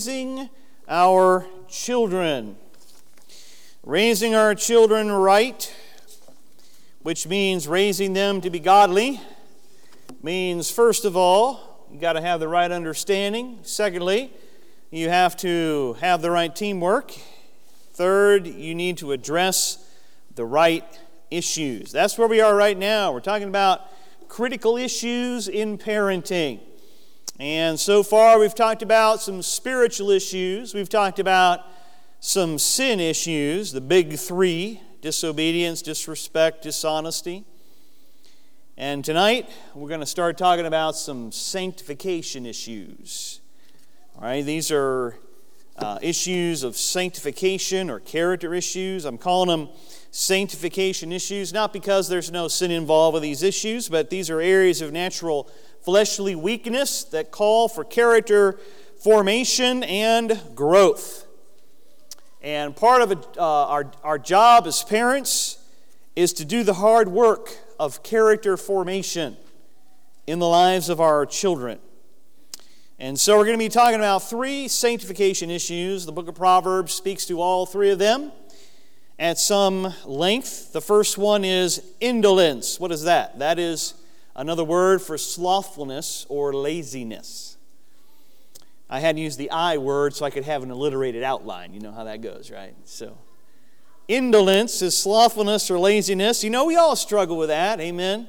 Raising our children. Raising our children right, which means raising them to be godly, means first of all, you got to have the right understanding. Secondly, you have to have the right teamwork. Third, you need to address the right issues. That's where we are right now. We're talking about critical issues in parenting. And so far we've talked about some spiritual issues. We've talked about some sin issues, the big three: disobedience, disrespect, dishonesty. And tonight we're going to start talking about some sanctification issues. All right, these are issues of sanctification or character issues. I'm calling them sanctification issues, not because there's no sin involved with these issues, but these are areas of natural fleshly weakness that call for character formation and growth. And part of our job as parents is to do the hard work of character formation in the lives of our children. And so we're going to be talking about three sanctification issues. The book of Proverbs speaks to all three of them at some length. The first one is indolence. What is that? That is another word for slothfulness or laziness. I had to use the I word so I could have an alliterated outline. You know how that goes, right? So, indolence is slothfulness or laziness. You know, we all struggle with that. Amen?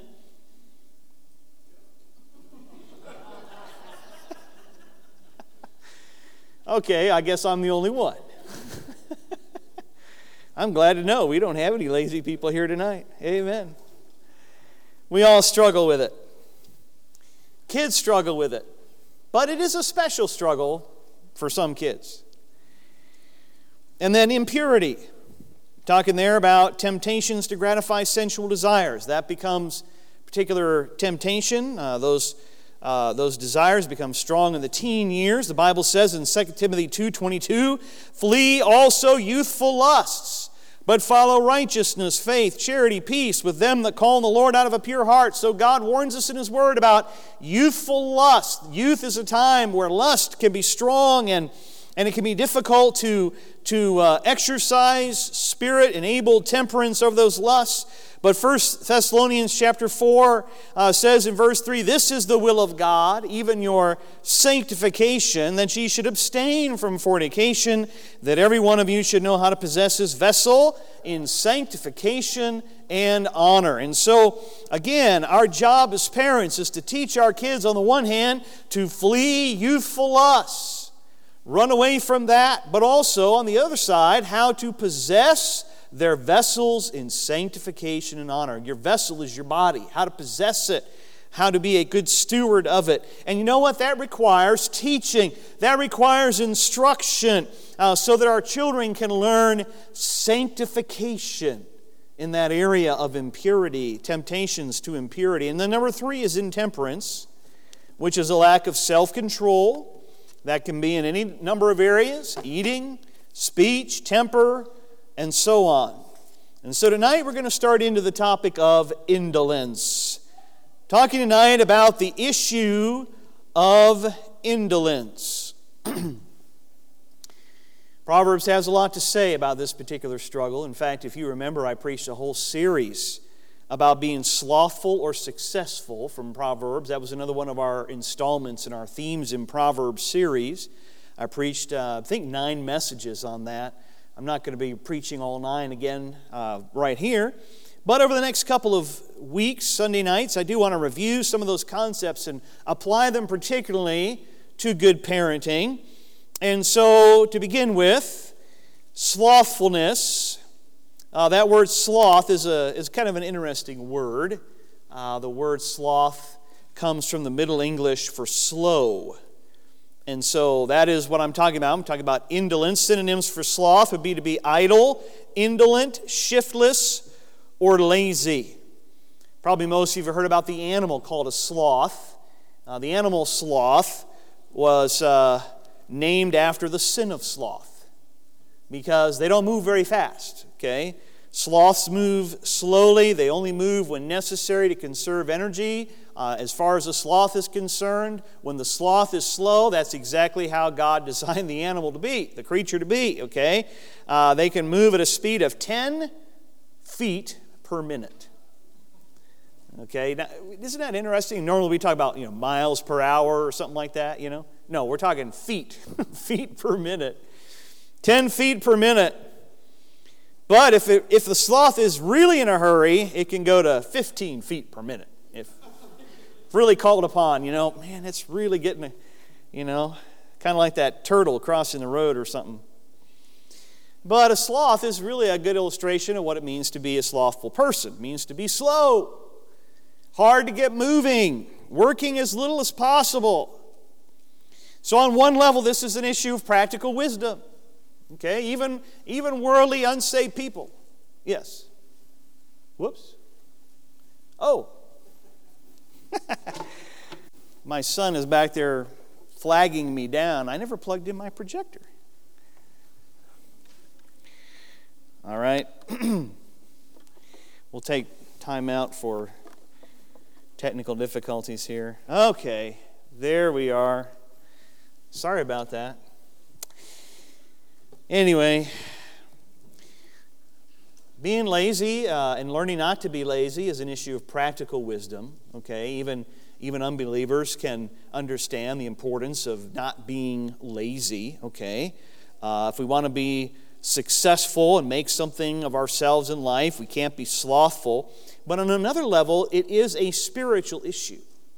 Okay, I guess I'm the only one. I'm glad to know we don't have any lazy people here tonight. Amen. We all struggle with it. Kids struggle with it. But it is a special struggle for some kids. And then impurity. Talking there about temptations to gratify sensual desires. That becomes particular temptation. Those desires become strong in the teen years. The Bible says in 2 Timothy 2:22, "Flee also youthful lusts, but follow righteousness, faith, charity, peace with them that call on the Lord out of a pure heart." So God warns us in His Word about youthful lust. Youth is a time where lust can be strong and it can be difficult to exercise Spirit-enabled temperance over those lusts. But 1 Thessalonians chapter 4 says in verse 3, "This is the will of God, even your sanctification, that ye should abstain from fornication, that every one of you should know how to possess his vessel in sanctification and honor." And so, again, our job as parents is to teach our kids, on the one hand, to flee youthful lusts, run away from that, but also, on the other side, how to possess their vessels in sanctification and honor. Your vessel is your body. How to possess it. How to be a good steward of it. And you know what? That requires teaching. That requires instruction so that our children can learn sanctification in that area of impurity, temptations to impurity. And then number 3 is intemperance, which is a lack of self-control. That can be in any number of areas: eating, speech, temper, and so on. And so tonight we're going to start into the topic of indolence. Talking tonight about the issue of indolence. Proverbs has a lot to say about this particular struggle. In fact, if you remember, I preached a whole series about being slothful or successful from Proverbs. That was another one of our installments in our Themes in Proverbs series. I preached, I think, 9 messages on that. I'm not going to be preaching all 9 again right here. But over the next couple of weeks, Sunday nights, I do want to review some of those concepts and apply them particularly to good parenting. And so, to begin with, slothfulness. That word sloth is kind of an interesting word. The word sloth comes from the Middle English for slow. And so that is what I'm talking about. I'm talking about indolence. Synonyms for sloth would be to be idle, indolent, shiftless, or lazy. Probably most of you have heard about the animal called a sloth. The animal sloth was named after the sin of sloth because they don't move very fast. Okay, Sloths move slowly. They only move when necessary to conserve energy. As far as the sloth is concerned, when the sloth is slow, that's exactly how God designed the animal to be, the creature to be, okay? They can move at a speed of 10 feet per minute. Okay, now, isn't that interesting? Normally we talk about, miles per hour or something like that, No, we're talking feet, feet per minute. 10 feet per minute. But if the sloth is really in a hurry, it can go to 15 feet per minute. If really called upon, man, it's really getting, kind of like that turtle crossing the road or something. But a sloth is really a good illustration of what it means to be a slothful person. It means to be slow, hard to get moving, working as little as possible. So on one level, this is an issue of practical wisdom. Okay, even worldly, unsaved people. Yes. Whoops. Oh. My son is back there flagging me down. I never plugged in my projector. All right. We'll take time out for technical difficulties here. Okay, there we are. Sorry about that. Anyway, being lazy and learning not to be lazy is an issue of practical wisdom. Okay, even unbelievers can understand the importance of not being lazy. Okay, if we want to be successful and make something of ourselves in life, we can't be slothful. But on another level, it is a spiritual issue.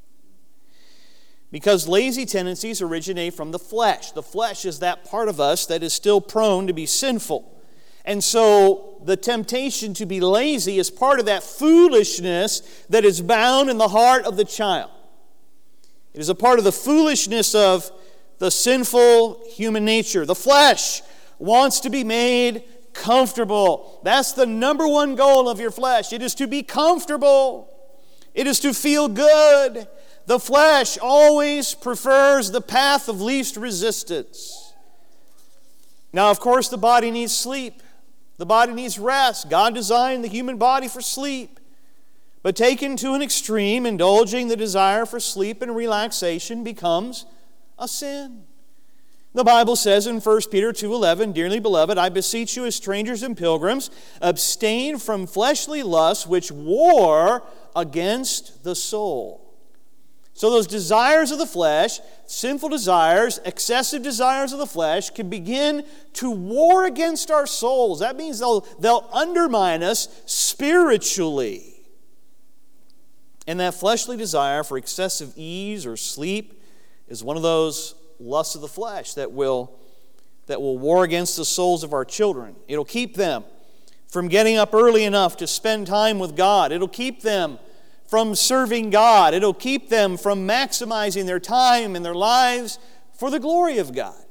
Because lazy tendencies originate from the flesh. The flesh is that part of us that is still prone to be sinful. And so the temptation to be lazy is part of that foolishness that is bound in the heart of the child. It is a part of the foolishness of the sinful human nature. The flesh wants to be made comfortable. That's the number one goal of your flesh. It is to be comfortable. It is to feel good. The flesh always prefers the path of least resistance. Now, of course, the body needs sleep. The body needs rest. God designed the human body for sleep. But taken to an extreme, indulging the desire for sleep and relaxation becomes a sin. The Bible says in 1 Peter 2:11, "Dearly beloved, I beseech you as strangers and pilgrims, abstain from fleshly lusts which war against the soul." So those desires of the flesh, sinful desires, excessive desires of the flesh, can begin to war against our souls. That means they'll undermine us spiritually. And that fleshly desire for excessive ease or sleep is one of those lusts of the flesh that will war against the souls of our children. It'll keep them from getting up early enough to spend time with God. It'll keep them from serving God. It'll keep them from maximizing their time and their lives for the glory of God.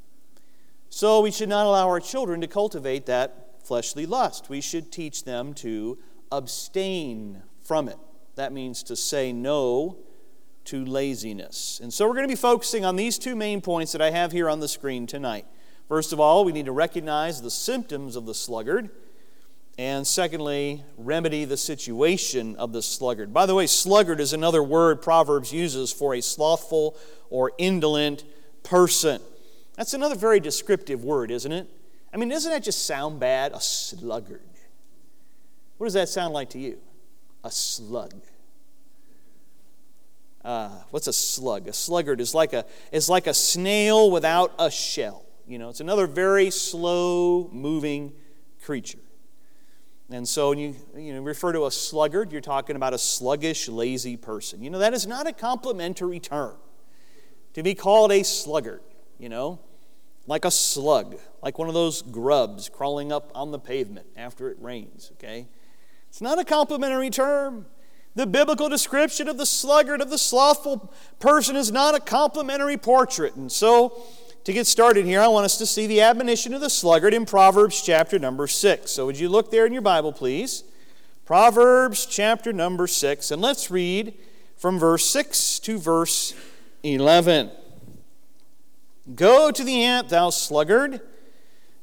So we should not allow our children to cultivate that fleshly lust. We should teach them to abstain from it. That means to say no to laziness. And so we're going to be focusing on these two main points that I have here on the screen tonight. First of all, we need to recognize the symptoms of the sluggard. And secondly, remedy the situation of the sluggard. By the way, sluggard is another word Proverbs uses for a slothful or indolent person. That's another very descriptive word, isn't it? I mean, doesn't that just sound bad? A sluggard. What does that sound like to you? A slug. What's a slug? A sluggard is like a snail without a shell. It's another very slow-moving creature. And so when you refer to a sluggard, you're talking about a sluggish, lazy person. That is not a complimentary term. To be called a sluggard, like a slug, like one of those grubs crawling up on the pavement after it rains, okay? It's not a complimentary term. The biblical description of the sluggard, of the slothful person, is not a complimentary portrait. And so, to get started here, I want us to see the admonition of the sluggard in Proverbs chapter number 6. So would you look there in your Bible, please? Proverbs chapter number 6. And let's read from verse 6 to verse 11. "Go to the ant, thou sluggard.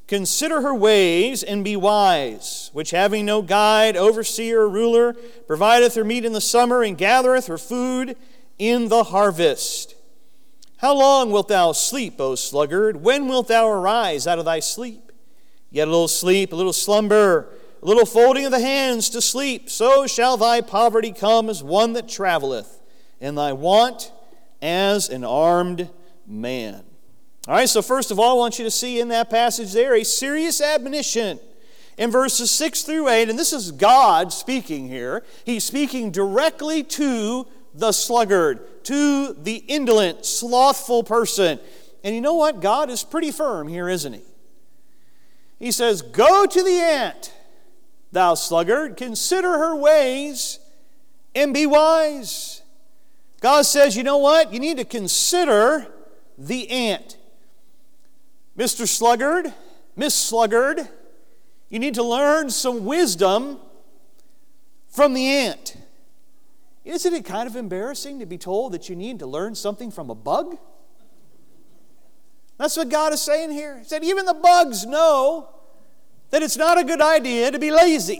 Consider her ways and be wise, which having no guide, overseer, or ruler, provideth her meat in the summer and gathereth her food in the harvest. How long wilt thou sleep, O sluggard? When wilt thou arise out of thy sleep? Yet a little sleep, a little slumber, a little folding of the hands to sleep, so shall thy poverty come as one that traveleth, and thy want as an armed man. All right, so first of all, I want you to see in that passage there a serious admonition in verses 6 through 8, and this is God speaking here. He's speaking directly to the sluggard, to the indolent, slothful person. And you know what? God is pretty firm here, isn't he? He says, go to the ant, thou sluggard, consider her ways and be wise. God says, you know what? You need to consider the ant. Mr. Sluggard, Miss Sluggard, you need to learn some wisdom from the ant. Isn't it kind of embarrassing to be told that you need to learn something from a bug? That's what God is saying here. He said, even the bugs know that it's not a good idea to be lazy.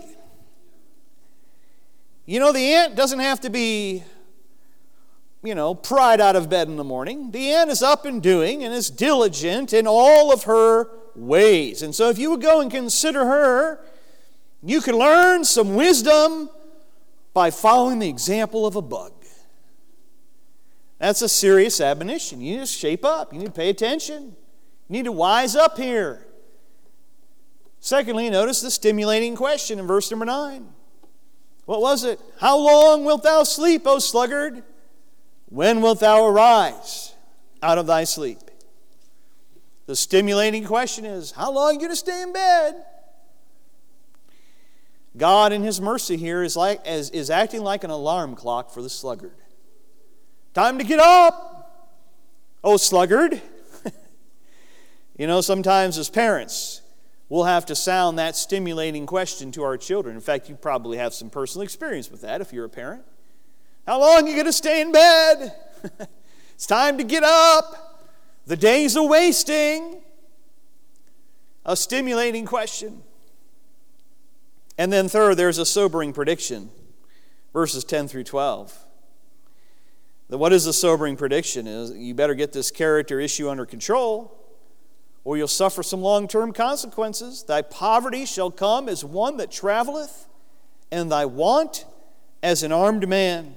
You know, the ant doesn't have to be, pried out of bed in the morning. The ant is up and doing and is diligent in all of her ways. And so if you would go and consider her, you can learn some wisdom by following the example of a bug. That's a serious admonition. You need to shape up. You need to pay attention. You need to wise up here. Secondly, notice the stimulating question in verse number 9. What was it? How long wilt thou sleep, O sluggard? When wilt thou arise out of thy sleep? The stimulating question is, how long are you going to stay in bed? God in His mercy here is acting like an alarm clock for the sluggard. Time to get up, oh sluggard. Sometimes as parents, we'll have to sound that stimulating question to our children. In fact, you probably have some personal experience with that if you're a parent. How long are you going to stay in bed? It's time to get up. The days are wasting. A stimulating question. And then third, there's a sobering prediction. Verses 10 through 12. What is the sobering prediction? Is you better get this character issue under control, or you'll suffer some long-term consequences. Thy poverty shall come as one that traveleth, and thy want as an armed man.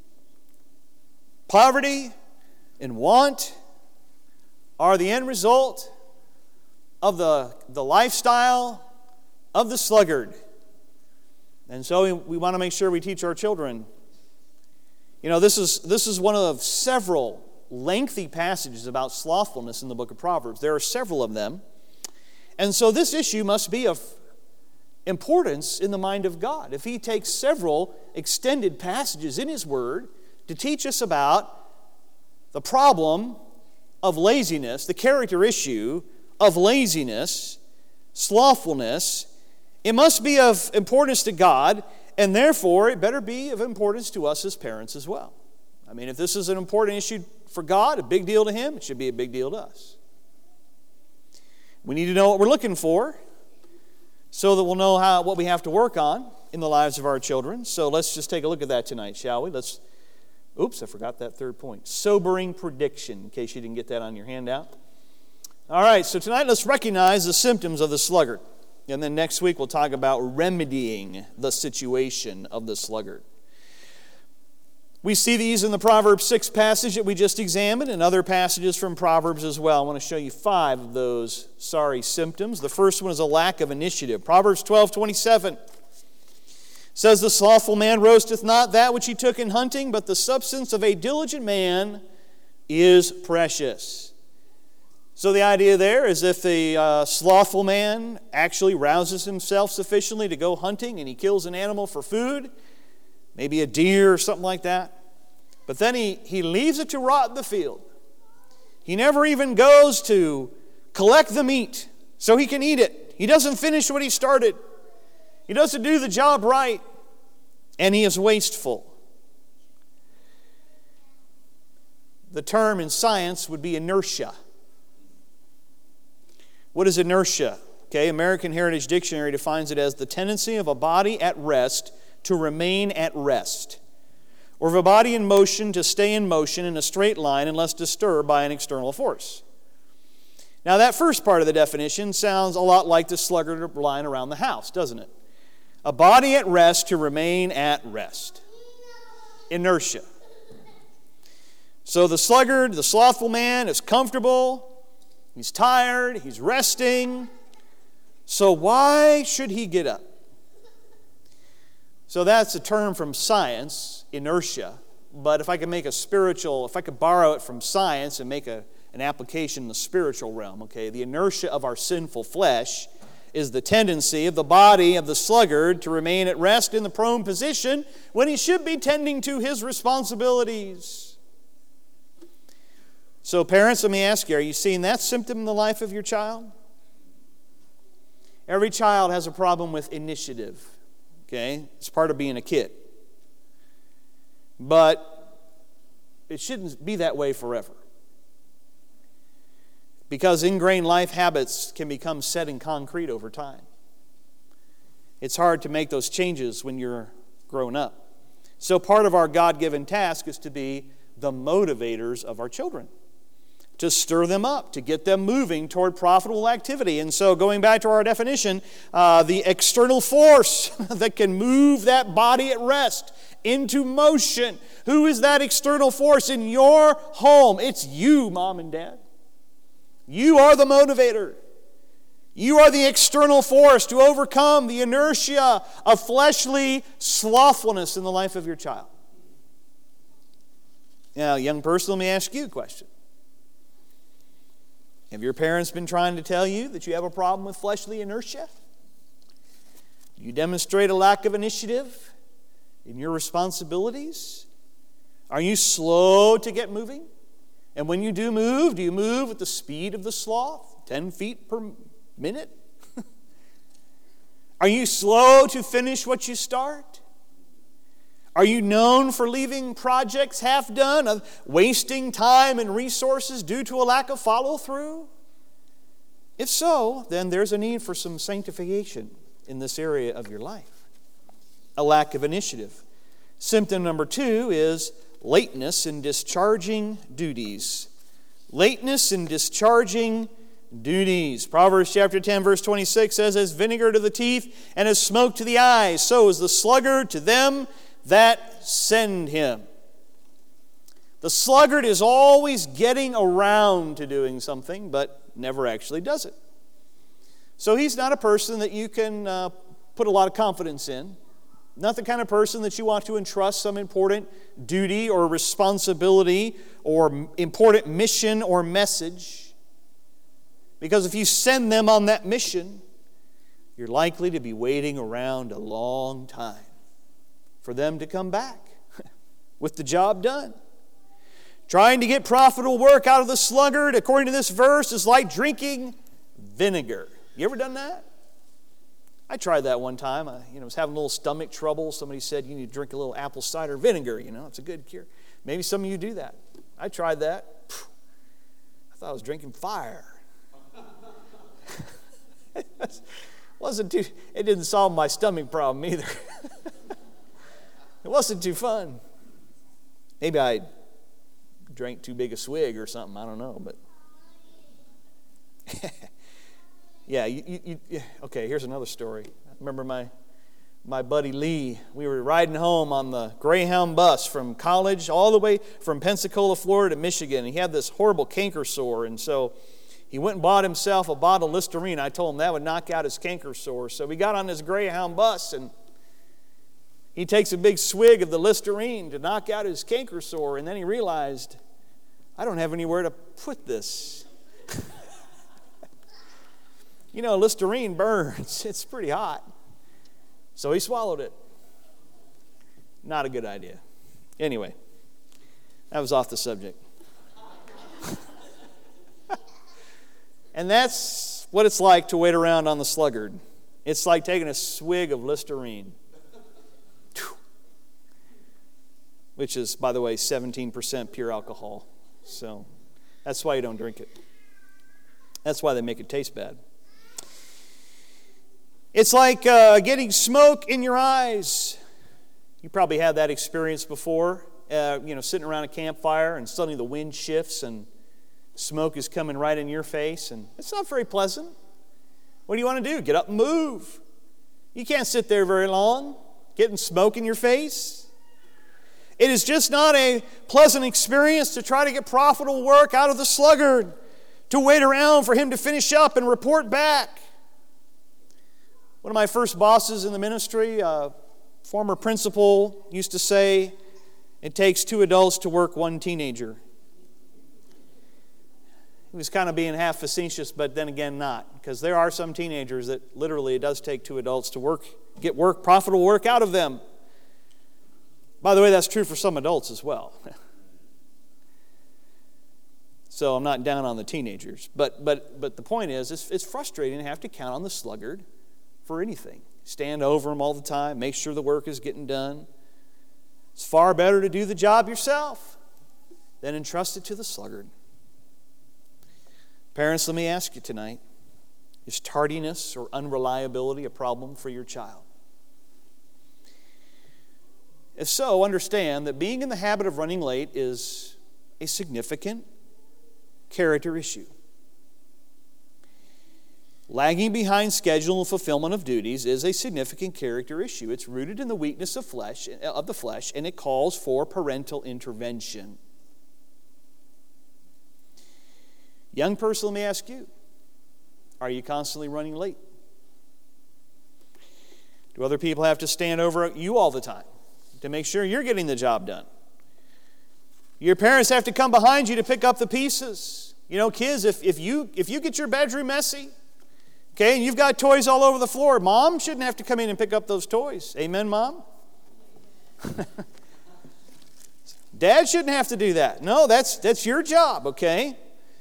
Poverty and want are the end result of the lifestyle of the sluggard. And so we want to make sure we teach our children. This is one of several lengthy passages about slothfulness in the book of Proverbs. There are several of them. And so this issue must be of importance in the mind of God. If He takes several extended passages in His Word to teach us about the problem of laziness, the character issue of laziness, slothfulness, it must be of importance to God, and therefore it better be of importance to us as parents as well. I mean, if this is an important issue for God, a big deal to Him, it should be a big deal to us. We need to know what we're looking for so that we'll know what we have to work on in the lives of our children. So let's just take a look at that tonight, shall we? I forgot that third point. Sobering prediction, in case you didn't get that on your handout. All right, so tonight let's recognize the symptoms of the sluggard. And then next week we'll talk about remedying the situation of the sluggard. We see these in the Proverbs 6 passage that we just examined and other passages from Proverbs as well. I want to show you 5 of those symptoms. The first one is a lack of initiative. Proverbs 12:27 says, the slothful man roasteth not that which he took in hunting, but the substance of a diligent man is precious. So the idea there is if the slothful man actually rouses himself sufficiently to go hunting and he kills an animal for food, maybe a deer or something like that, but then he leaves it to rot in the field. He never even goes to collect the meat so he can eat it. He doesn't finish what he started. He doesn't do the job right, and he is wasteful. The term in science would be inertia. What is inertia? Okay, American Heritage Dictionary defines it as the tendency of a body at rest to remain at rest, or of a body in motion to stay in motion in a straight line unless disturbed by an external force. Now, that first part of the definition sounds a lot like the sluggard line around the house, doesn't it? A body at rest to remain at rest. Inertia. So the sluggard, the slothful man, is comfortable, he's tired, he's resting. So why should he get up? So that's a term from science, inertia. But if I could borrow it from science and make an application in the spiritual realm, okay, the inertia of our sinful flesh is the tendency of the body of the sluggard to remain at rest in the prone position when he should be tending to his responsibilities. So parents, let me ask you, are you seeing that symptom in the life of your child? Every child has a problem with initiative, okay? It's part of being a kid. But it shouldn't be that way forever. Because ingrained life habits can become set in concrete over time. It's hard to make those changes when you're grown up. So part of our God-given task is to be the motivators of our children, to stir them up, to get them moving toward profitable activity. And so going back to our definition, the external force that can move that body at rest into motion. Who is that external force in your home? It's you, Mom and Dad. You are the motivator. You are the external force to overcome the inertia of fleshly slothfulness in the life of your child. Now, young person, let me ask you a question. Have your parents been trying to tell you that you have a problem with fleshly inertia? Do you demonstrate a lack of initiative in your responsibilities? Are you slow to get moving? And when you do you move at the speed of the sloth, 10 feet per minute? Are you slow to finish what you start? Are you known for leaving projects half done, of wasting time and resources due to a lack of follow-through? If so, then there's a need for some sanctification in this area of your life. A lack of initiative. Symptom number 2 is lateness in discharging duties. Lateness in discharging duties. Proverbs chapter 10 verse 26 says, as vinegar to the teeth and as smoke to the eyes, so is the sluggard to them that send him. The sluggard is always getting around to doing something, but never actually does it. So he's not a person that you can put a lot of confidence in. Not the kind of person that you want to entrust some important duty or responsibility or important mission or message. Because if you send them on that mission, you're likely to be waiting around a long time for them to come back with the job done. Trying to get profitable work out of the sluggard, according to this verse, is like drinking vinegar. You ever done that? I tried that one time. I was having a little stomach trouble. Somebody said, you need to drink a little apple cider vinegar. It's a good cure. Maybe some of you do that. I tried that. I thought I was drinking fire. It didn't solve my stomach problem either. It wasn't too fun. Maybe I drank too big a swig or something. I don't know, but yeah. Okay, here's another story. I remember my buddy Lee. We were riding home on the Greyhound bus from college all the way from Pensacola, Florida to Michigan. He had this horrible canker sore, and so he went and bought himself a bottle of Listerine. I told him that would knock out his canker sore. So we got on this Greyhound bus, and he takes a big swig of the Listerine to knock out his canker sore, and then he realized, I don't have anywhere to put this. Listerine burns. It's pretty hot. So he swallowed it. Not a good idea. Anyway, that was off the subject. And that's what it's like to wait around on the sluggard. It's like taking a swig of Listerine, which is, by the way, 17% pure alcohol. So that's why you don't drink it. That's why they make it taste bad. It's like getting smoke in your eyes. You probably had that experience before, sitting around a campfire and suddenly the wind shifts and smoke is coming right in your face, and it's not very pleasant. What do you want to do? Get up and move. You can't sit there very long getting smoke in your face. It is just not a pleasant experience to try to get profitable work out of the sluggard, to wait around for him to finish up and report back. One of my first bosses in the ministry, a former principal, used to say, it takes 2 adults to work 1 teenager. He was kind of being half facetious, but then again not, because there are some teenagers that literally it does take 2 adults to get profitable work out of them. By the way, that's true for some adults as well. So I'm not down on the teenagers. But the point is, it's frustrating to have to count on the sluggard for anything. Stand over him all the time, make sure the work is getting done. It's far better to do the job yourself than entrust it to the sluggard. Parents, let me ask you tonight, is tardiness or unreliability a problem for your child? If so, understand that being in the habit of running late is a significant character issue. Lagging behind schedule and fulfillment of duties is a significant character issue. It's rooted in the weakness of the flesh, and it calls for parental intervention. Young person, let me ask you, are you constantly running late? Do other people have to stand over you all the time to make sure you're getting the job done? Your parents have to come behind you to pick up the pieces. You know, kids, if you get your bedroom messy, okay, and you've got toys all over the floor, Mom shouldn't have to come in and pick up those toys. Amen, Mom? Dad shouldn't have to do that. No, that's your job, okay?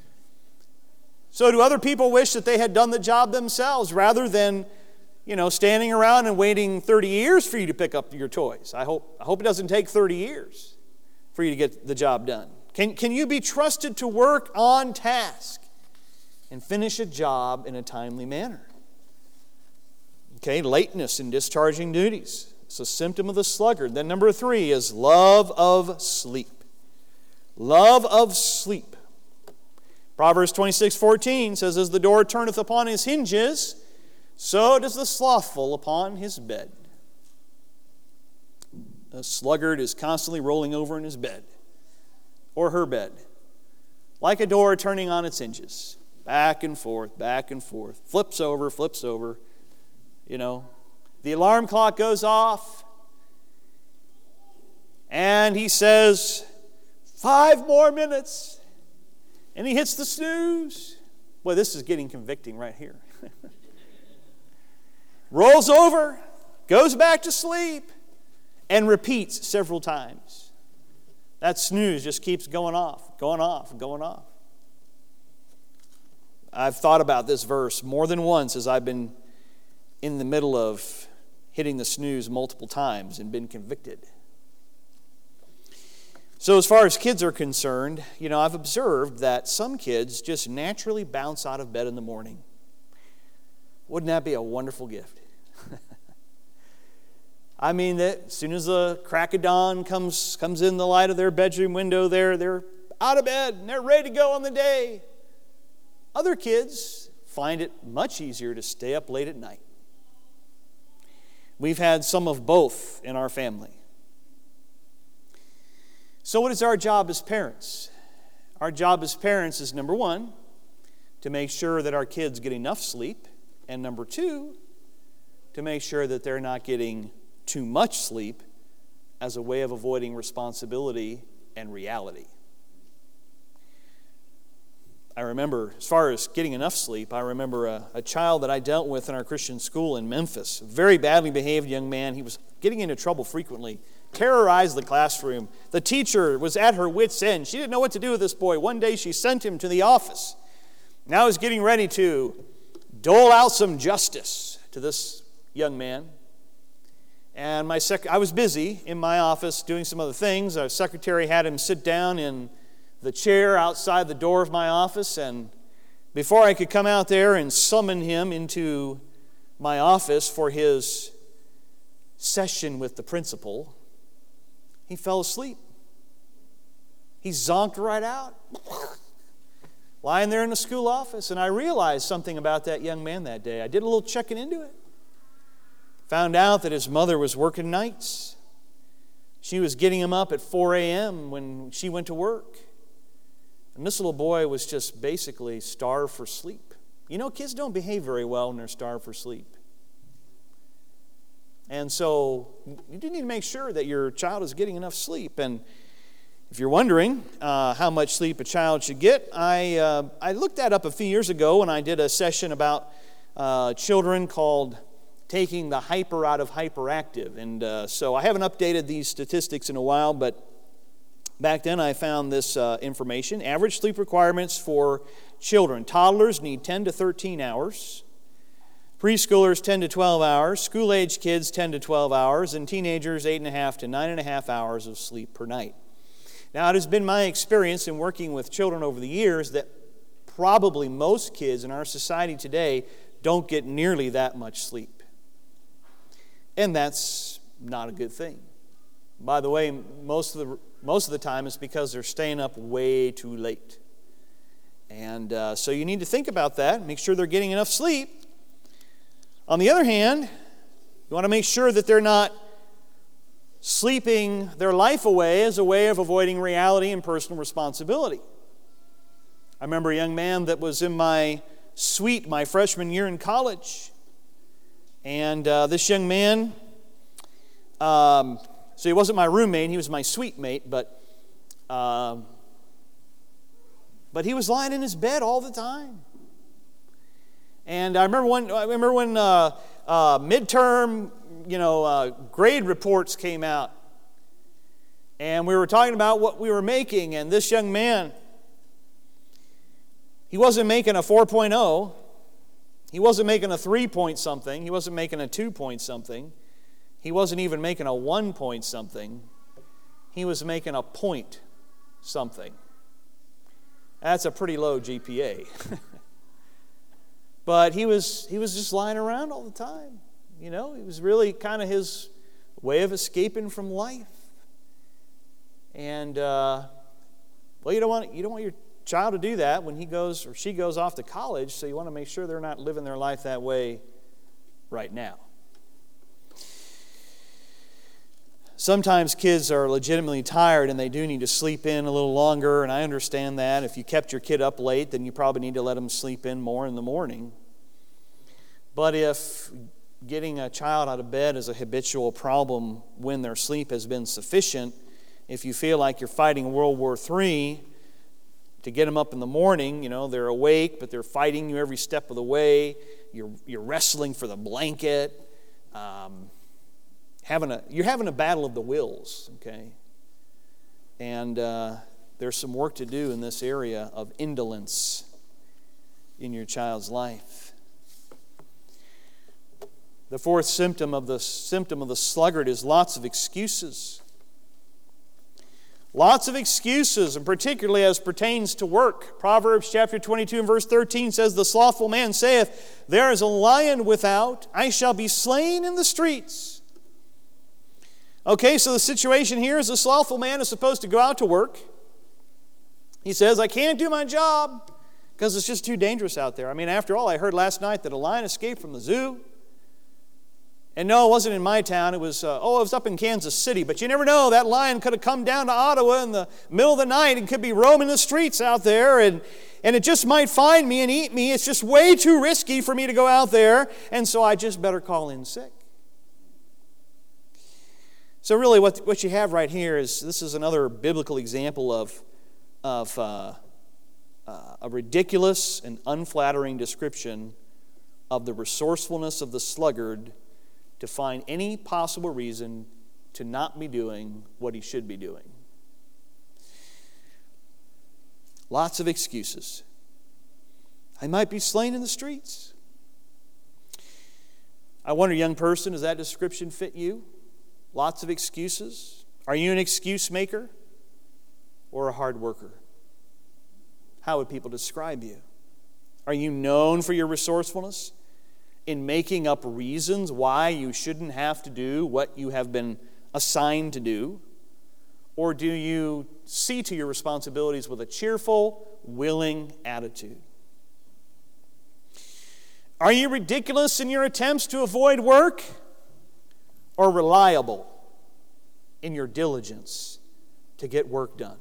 So do other people wish that they had done the job themselves rather than, standing around and waiting 30 years for you to pick up your toys? I hope it doesn't take 30 years for you to get the job done. Can you be trusted to work on task and finish a job in a timely manner? Okay, lateness in discharging duties. It's a symptom of the sluggard. Then number 3 is love of sleep. Love of sleep. Proverbs 26:14 says, as the door turneth upon his hinges, so does the slothful upon his bed. A sluggard is constantly rolling over in his bed or her bed, like a door turning on its hinges, back and forth, flips over. The alarm clock goes off, and he says, 5 more minutes. And he hits the snooze. Boy, this is getting convicting right here. Rolls over, goes back to sleep, and repeats several times. That snooze just keeps going off. I've thought about this verse more than once as I've been in the middle of hitting the snooze multiple times and been convicted. So as far as kids are concerned, I've observed that some kids just naturally bounce out of bed in the morning. Wouldn't that be a wonderful gift? I mean, that as soon as the crack of dawn comes in the light of their bedroom window there, they're out of bed and they're ready to go on the day. Other kids find it much easier to stay up late at night. We've had some of both in our family. So what is our job as parents? Our job as parents is, number 1, to make sure that our kids get enough sleep, and number 2, to make sure that they're not getting too much sleep as a way of avoiding responsibility and reality. I remember, as far as getting enough sleep, I remember a child that I dealt with in our Christian school in Memphis, a very badly behaved young man. He was getting into trouble frequently, terrorized the classroom. The teacher was at her wit's end. She didn't know what to do with this boy. One day she sent him to the office. Now he's getting ready to dole out some justice to this young man. And I was busy in my office doing some other things. Our secretary had him sit down in the chair outside the door of my office, and before I could come out there and summon him into my office for his session with the principal, he fell asleep. He zonked right out, lying there in the school office. And I realized something about that young man that day. I did a little checking into it. Found out that his mother was working nights. She was getting him up at 4 a.m. when she went to work. And this little boy was just basically starved for sleep. You know, kids don't behave very well when they're starved for sleep. And so you do need to make sure that your child is getting enough sleep. And if you're wondering how much sleep a child should get, I looked that up a few years ago when I did a session about children called Taking the Hyper Out of Hyperactive. And so I haven't updated these statistics in a while, but back then I found this information. Average sleep requirements for children. Toddlers need 10 to 13 hours. Preschoolers, 10 to 12 hours. School-age kids, 10 to 12 hours. And teenagers, 8.5 to 9.5 hours of sleep per night. Now, it has been my experience in working with children over the years that probably most kids in our society today don't get nearly that much sleep. And that's not a good thing. By the way, most of the time it's because they're staying up way too late. And so you need to think about that, make sure they're getting enough sleep. On the other hand, you want to make sure that they're not sleeping their life away as a way of avoiding reality and personal responsibility. I remember a young man that was in my suite my freshman year in college. And this young man, so he wasn't my roommate, he was my suite mate, but he was lying in his bed all the time. And I remember when midterm, grade reports came out, and we were talking about what we were making, and this young man, he wasn't making a 4.0, he wasn't making a 3 point something, he wasn't making a 2 point something, he wasn't even making a 1 point something, he was making a point something. That's a pretty low GPA. But he was just lying around all the time. You know, it was really kind of his way of escaping from life. And you don't want your child to do that when he goes or she goes off to college. So you want to make sure they're not living their life that way right now. Sometimes kids are legitimately tired and they do need to sleep in a little longer, and I understand that. If you kept your kid up late, then you probably need to let them sleep in more in the morning. But if getting a child out of bed is a habitual problem when their sleep has been sufficient, if you feel like you're fighting World War III to get them up in the morning, they're awake, but they're fighting you every step of the way, you're wrestling for the blanket, you're having a battle of the wills, okay? And there's some work to do in this area of indolence in your child's life. The fourth symptom of the sluggard is lots of excuses. Lots of excuses, and particularly as pertains to work. Proverbs chapter 22 and verse 13 says, "The slothful man saith, There is a lion without, I shall be slain in the streets." Okay, so the situation here is the slothful man is supposed to go out to work. He says, "I can't do my job because it's just too dangerous out there." I mean, after all, I heard last night that a lion escaped from the zoo. And no, it wasn't in my town. It was up in Kansas City. But you never know. That lion could have come down to Ottawa in the middle of the night and could be roaming the streets out there. And it just might find me and eat me. It's just way too risky for me to go out there. And so I just better call in sick. So really what you have right here is, this is another biblical example of a ridiculous and unflattering description of the resourcefulness of the sluggard to find any possible reason to not be doing what he should be doing. Lots of excuses. I might be slain in the streets. I wonder, young person, does that description fit you? Lots of excuses. Are you an excuse maker or a hard worker? How would people describe you? Are you known for your resourcefulness? in making up reasons why you shouldn't have to do what you have been assigned to do? Or do you see to your responsibilities with a cheerful, willing attitude? Are you ridiculous in your attempts to avoid work, or reliable in your diligence to get work done?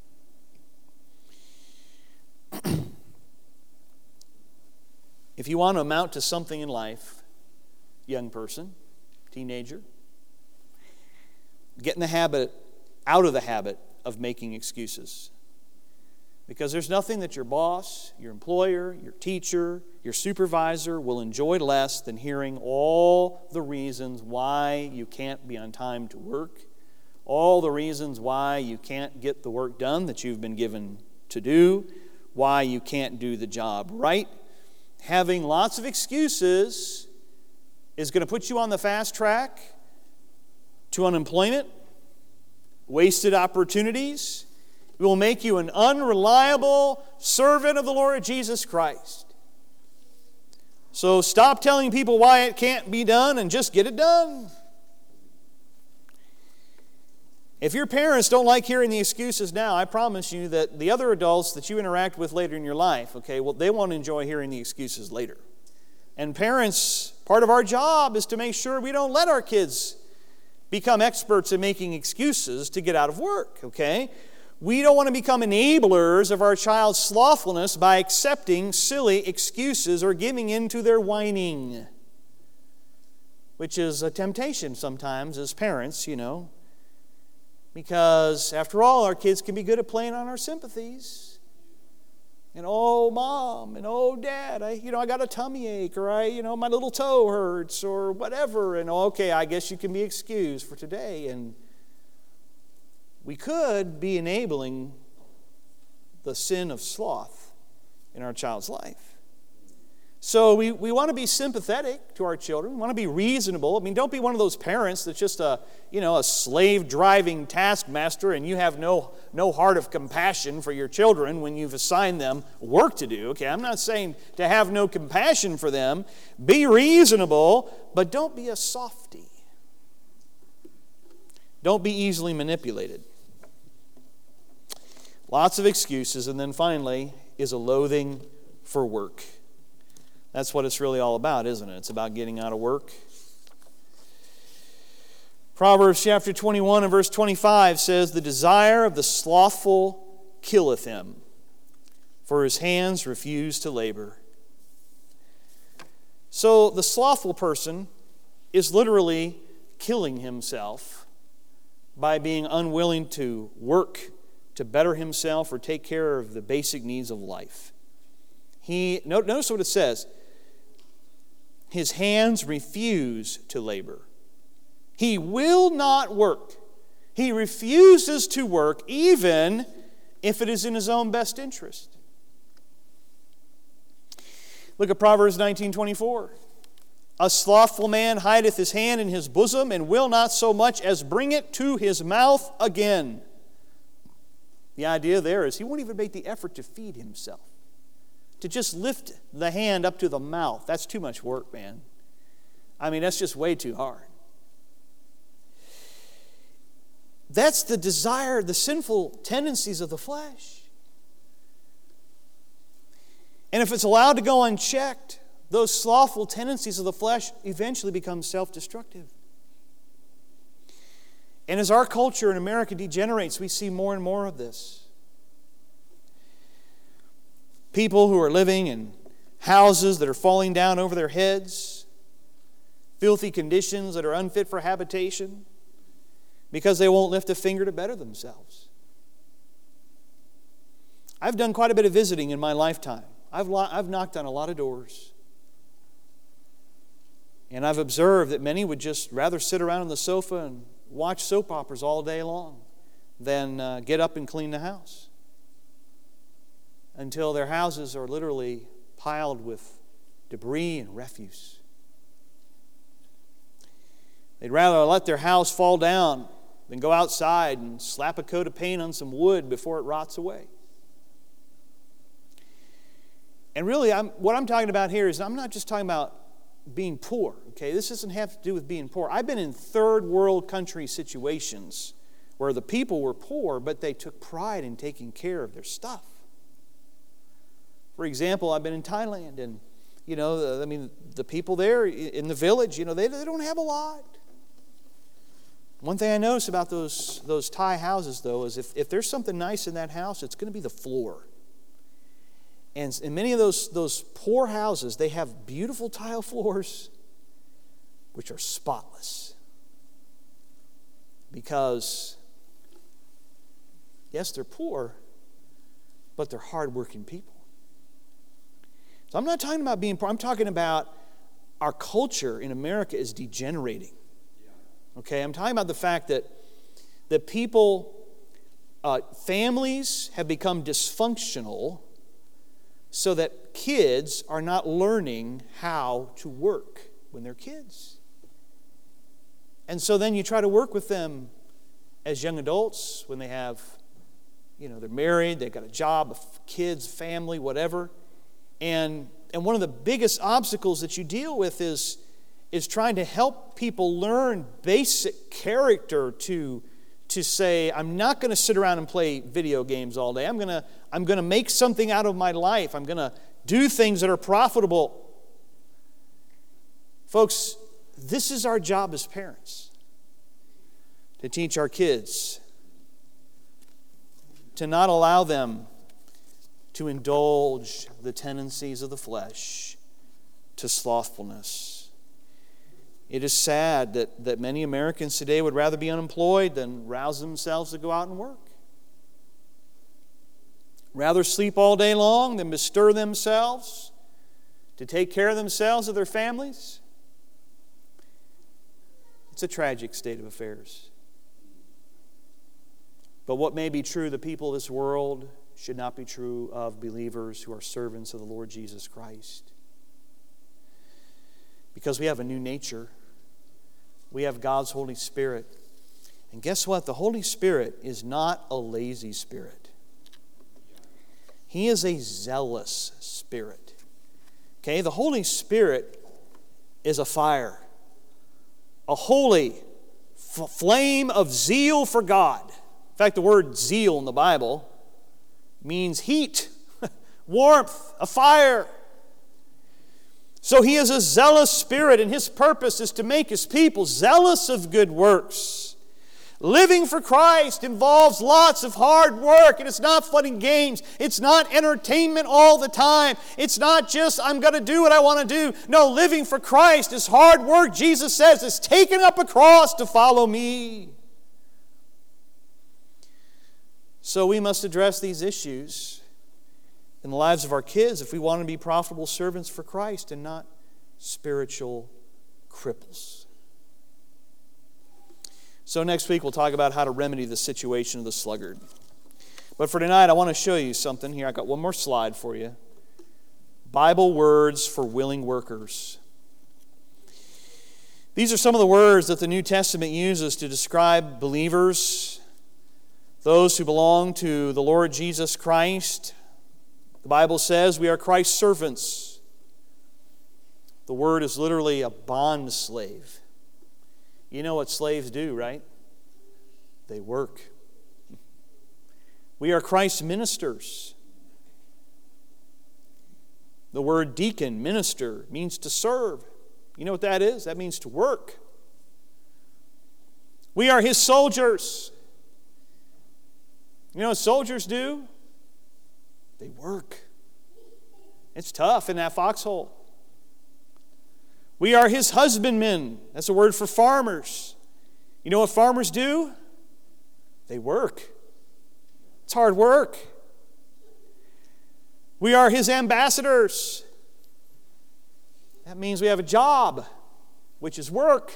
If you want to amount to something in life, young person, teenager, get out of the habit of making excuses. Because there's nothing that your boss, your employer, your teacher, your supervisor will enjoy less than hearing all the reasons why you can't be on time to work, all the reasons why you can't get the work done that you've been given to do, why you can't do the job right. Having lots of excuses is going to put you on the fast track to unemployment, wasted opportunities. It will make you an unreliable servant of the Lord Jesus Christ. So stop telling people why it can't be done and just get it done. If your parents don't like hearing the excuses now, I promise you that the other adults that you interact with later in your life, they won't enjoy hearing the excuses later. And parents, part of our job is to make sure we don't let our kids become experts in making excuses to get out of work, We don't want to become enablers of our child's slothfulness by accepting silly excuses or giving in to their whining, which is a temptation sometimes as parents, Because, after all, our kids can be good at playing on our sympathies. And, oh, Mom, and oh, Dad, I got a tummy ache, or my little toe hurts, or whatever. And, okay, I guess you can be excused for today. And we could be enabling the sin of sloth in our child's life. So we want to be sympathetic to our children. We want to be reasonable. Don't be one of those parents that's just a slave-driving taskmaster and you have no heart of compassion for your children when you've assigned them work to do. I'm not saying to have no compassion for them. Be reasonable, but don't be a softy. Don't be easily manipulated. Lots of excuses, and then finally is a loathing for work. That's what it's really all about, isn't it? It's about getting out of work. Proverbs chapter 21 and verse 25 says, "The desire of the slothful killeth him, for his hands refuse to labor." So the slothful person is literally killing himself by being unwilling to work to better himself or take care of the basic needs of life. Notice what it says. His hands refuse to labor. He will not work. He refuses to work even if it is in his own best interest. Look at Proverbs 19:24. "A slothful man hideth his hand in his bosom, and will not so much as bring it to his mouth again." The idea there is he won't even make the effort to feed himself. To just lift the hand up to the mouth, that's too much work, man. That's just way too hard. That's the desire, the sinful tendencies of the flesh. And if it's allowed to go unchecked, those slothful tendencies of the flesh eventually become self-destructive. And as our culture in America degenerates, we see more and more of this. People who are living in houses that are falling down over their heads, filthy conditions that are unfit for habitation, because they won't lift a finger to better themselves. I've done quite a bit of visiting in my lifetime. I've knocked on a lot of doors. And I've observed that many would just rather sit around on the sofa and watch soap operas all day long than get up and clean the house, until their houses are literally piled with debris and refuse. They'd rather let their house fall down than go outside and slap a coat of paint on some wood before it rots away. And really, what I'm talking about here is I'm not just talking about being poor, okay? This doesn't have to do with being poor. I've been in third world country situations where the people were poor, but they took pride in taking care of their stuff. For example, I've been in Thailand, and, the people there in the village, they don't have a lot. One thing I notice about those Thai houses, though, is if there's something nice in that house, it's going to be the floor. And in many of those poor houses, they have beautiful tile floors, which are spotless. Because, yes, they're poor, but they're hardworking people. So I'm not talking about being poor. I'm talking about our culture in America is degenerating. Okay, I'm talking about the fact that people, families have become dysfunctional so that kids are not learning how to work when they're kids. And so then you try to work with them as young adults when they have, they're married, they've got a job, kids, family, whatever. And one of the biggest obstacles that you deal with is trying to help people learn basic character to say, I'm not going to sit around and play video games all day. I'm going to make something out of my life. I'm going to do things that are profitable. Folks, this is our job as parents, to teach our kids, to not allow them to indulge the tendencies of the flesh, to slothfulness. It is sad that many Americans today would rather be unemployed than rouse themselves to go out and work. Rather sleep all day long than bestir themselves to take care of themselves and their families. It's a tragic state of affairs. But what may be true of the people of this world should not be true of believers who are servants of the Lord Jesus Christ. Because we have a new nature. We have God's Holy Spirit. And guess what? The Holy Spirit is not a lazy spirit. He is a zealous spirit. Okay? The Holy Spirit is a fire. A holy flame of zeal for God. In fact, the word zeal in the Bible means heat, warmth, a fire. So He is a zealous spirit, and His purpose is to make His people zealous of good works. Living for Christ involves lots of hard work, and it's not fun and games. It's not entertainment all the time. It's not just, I'm going to do what I want to do. No, living for Christ is hard work. Jesus says it's taking up a cross to follow me. So we must address these issues in the lives of our kids if we want to be profitable servants for Christ and not spiritual cripples. So next week we'll talk about how to remedy the situation of the sluggard. But for tonight I want to show you something here. I've got one more slide for you. Bible words for willing workers. These are some of the words that the New Testament uses to describe believers, those who belong to the Lord Jesus Christ. The Bible says we are Christ's servants. The word is literally a bond slave. You know what slaves do, right? They work. We are Christ's ministers. The word deacon, minister, means to serve. You know what that is? That means to work. We are His soldiers. You know what soldiers do? They work. It's tough in that foxhole. We are His husbandmen. That's a word for farmers. You know what farmers do? They work. It's hard work. We are His ambassadors. That means we have a job, which is work.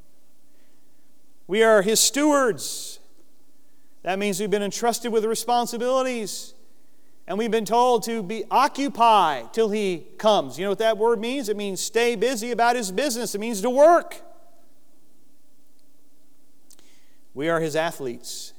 We are His stewards. That means we've been entrusted with responsibilities. And we've been told to be occupy till He comes. You know what that word means? It means stay busy about His business. It means to work. We are His athletes.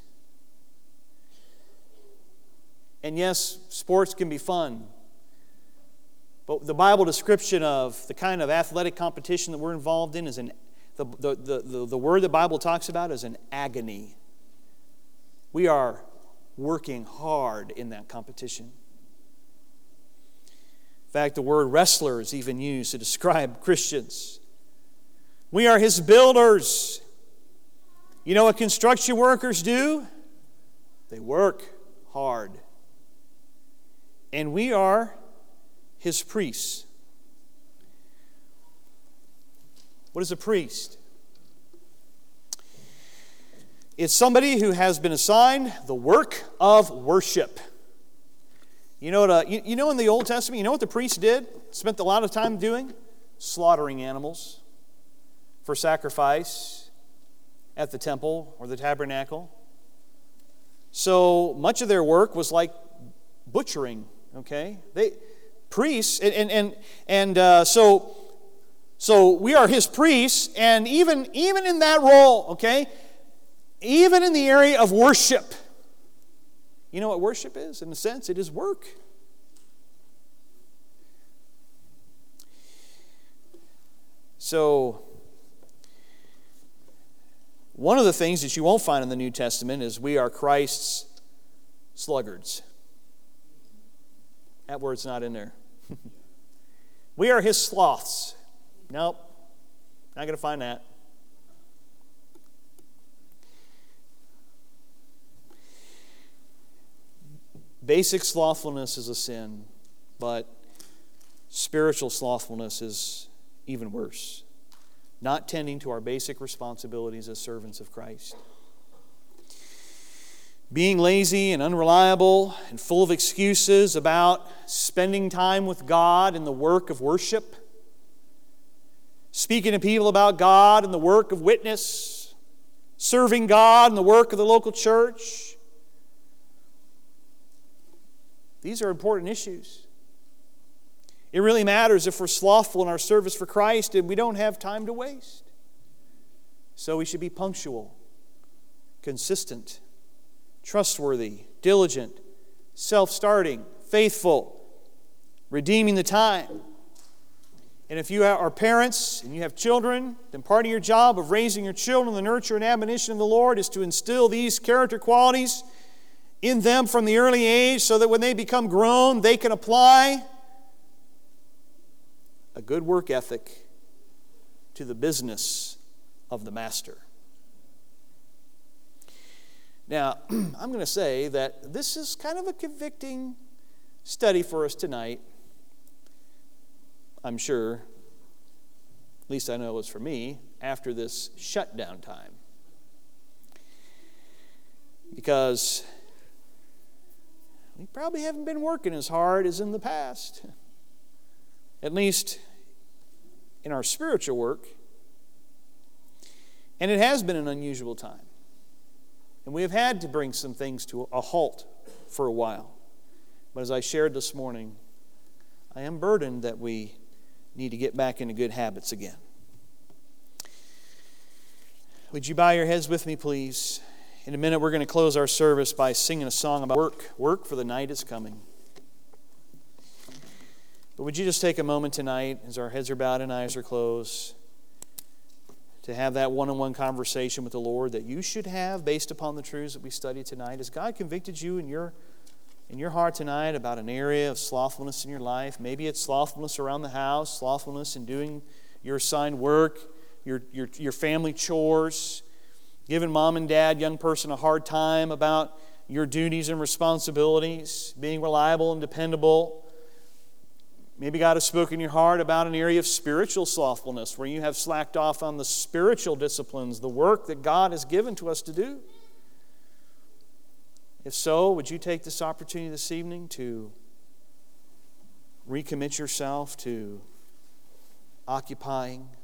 And yes, sports can be fun. But the Bible description of the kind of athletic competition that we're involved in is the word the Bible talks about is an agony. We are working hard in that competition. In fact, the word wrestler is even used to describe Christians. We are His builders. You know what construction workers do? They work hard. And we are His priests. What is a priest? It's somebody who has been assigned the work of worship. You know in the Old Testament, you know what the priests did? Spent a lot of time doing? Slaughtering animals for sacrifice at the temple or the tabernacle. So much of their work was like butchering, okay? Priests, so we are His priests, and even in that role, okay, even in the area of worship, you know what worship is? In a sense, it is work. So, one of the things that you won't find in the New Testament is we are Christ's sluggards. That word's not in there. We are His sloths. Nope, not going to find that. Basic slothfulness is a sin, but spiritual slothfulness is even worse. Not tending to our basic responsibilities as servants of Christ. Being lazy and unreliable and full of excuses about spending time with God in the work of worship. Speaking to people about God and the work of witness. Serving God and the work of the local church. These are important issues. It really matters if we're slothful in our service for Christ and we don't have time to waste. So we should be punctual, consistent, trustworthy, diligent, self-starting, faithful, redeeming the time. And if you are parents and you have children, then part of your job of raising your children in the nurture and admonition of the Lord is to instill these character qualities in them from the early age so that when they become grown, they can apply a good work ethic to the business of the master. Now, I'm going to say that this is kind of a convicting study for us tonight. I'm sure, at least I know it was for me, after this shutdown time. Because we probably haven't been working as hard as in the past. At least in our spiritual work. And it has been an unusual time. And we have had to bring some things to a halt for a while. But as I shared this morning, I am burdened that we need to get back into good habits again. Would you bow your heads with me, please? In a minute, we're going to close our service by singing a song about work. Work, for the night is coming. But would you just take a moment tonight, as our heads are bowed and eyes are closed, to have that one-on-one conversation with the Lord that you should have based upon the truths that we studied tonight? Has God convicted you in your heart tonight about an area of slothfulness in your life? Maybe it's slothfulness around the house, slothfulness in doing your assigned work, your family chores, giving mom and dad, young person, a hard time about your duties and responsibilities, being reliable and dependable. Maybe God has spoken in your heart about an area of spiritual slothfulness where you have slacked off on the spiritual disciplines, the work that God has given to us to do. If so, would you take this opportunity this evening to recommit yourself to occupying